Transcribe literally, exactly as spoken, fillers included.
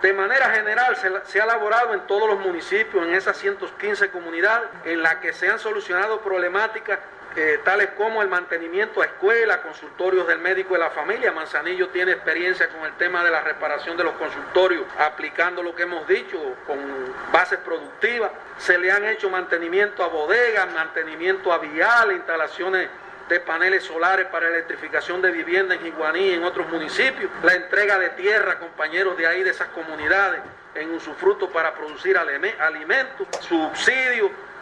De manera general, se, se ha elaborado en todos los municipios, en esas ciento quince comunidades, en las que se han solucionado problemáticas eh, tales como el mantenimiento a escuelas, consultorios del médico de la familia. Manzanillo tiene experiencia con el tema de la reparación de los consultorios, aplicando lo que hemos dicho, con bases productivas. Se le han hecho mantenimiento a bodegas, mantenimiento a viales, instalaciones de paneles solares para electrificación de viviendas en Jiguaní y en otros municipios, la entrega de tierra a compañeros de ahí, de esas comunidades, en usufructo para producir alimentos, subsidios